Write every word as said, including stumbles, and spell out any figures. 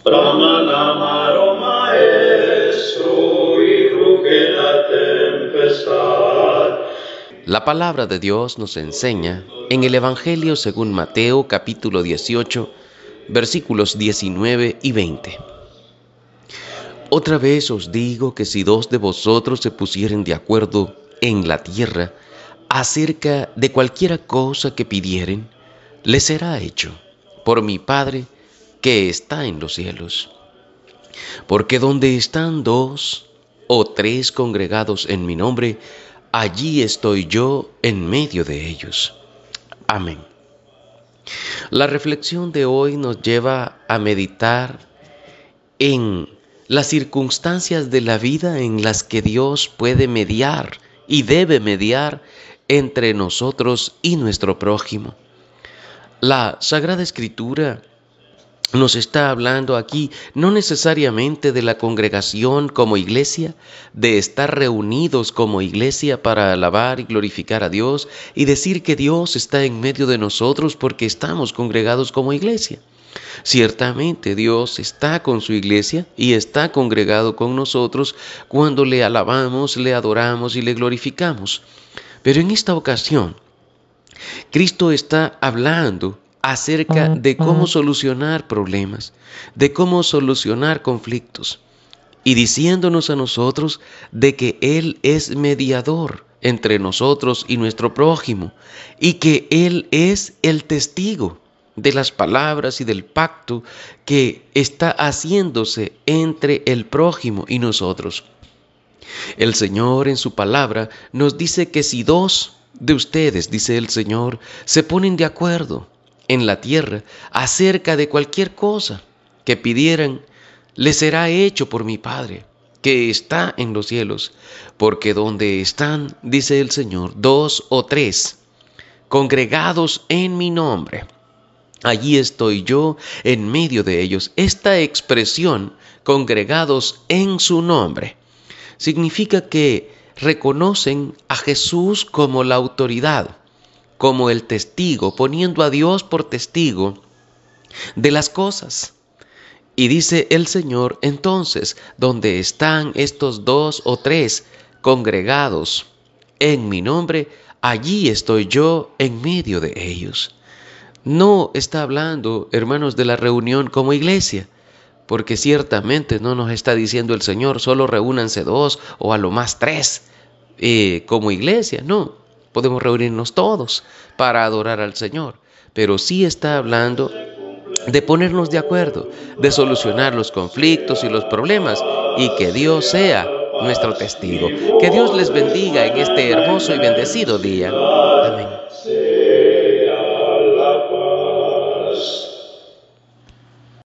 Brahmanamaro maestro y ruge la tempestad. La palabra de Dios nos enseña en el Evangelio según Mateo capítulo dieciocho, versículos diecinueve y veinte. Otra vez os digo que si dos de vosotros se pusieren de acuerdo en la tierra acerca de cualquiera cosa que pidieren, les será hecho por mi Padre que está en los cielos. Porque donde están dos o tres congregados en mi nombre, allí estoy yo en medio de ellos. Amén. La reflexión de hoy nos lleva a meditar en las circunstancias de la vida en las que Dios puede mediar y debe mediar entre nosotros y nuestro prójimo. La Sagrada Escritura nos está hablando aquí no necesariamente de la congregación como iglesia, de estar reunidos como iglesia para alabar y glorificar a Dios y decir que Dios está en medio de nosotros porque estamos congregados como iglesia. Ciertamente Dios está con su iglesia y está congregado con nosotros cuando le alabamos, le adoramos y le glorificamos. Pero en esta ocasión, Cristo está hablando acerca de cómo solucionar problemas, de cómo solucionar conflictos, y diciéndonos a nosotros de que Él es mediador entre nosotros y nuestro prójimo, y que Él es el testigo de las palabras y del pacto que está haciéndose entre el prójimo y nosotros. El Señor en su palabra nos dice que si dos de ustedes, dice el Señor, se ponen de acuerdo en la tierra acerca de cualquier cosa que pidieran, les será hecho por mi Padre, que está en los cielos. Porque donde están, dice el Señor, dos o tres congregados en mi nombre, allí estoy yo en medio de ellos. Esta expresión, congregados en su nombre, significa que reconocen a Jesús como la autoridad, como el testigo, poniendo a Dios por testigo de las cosas. Y dice el Señor, entonces, donde están estos dos o tres congregados en mi nombre, allí estoy yo en medio de ellos. No está hablando, hermanos, de la reunión como iglesia, porque ciertamente no nos está diciendo el Señor, solo reúnanse dos o a lo más tres eh, como iglesia, no. Podemos reunirnos todos para adorar al Señor, pero sí está hablando de ponernos de acuerdo, de solucionar los conflictos y los problemas y que Dios sea nuestro testigo. Que Dios les bendiga en este hermoso y bendecido día. Amén.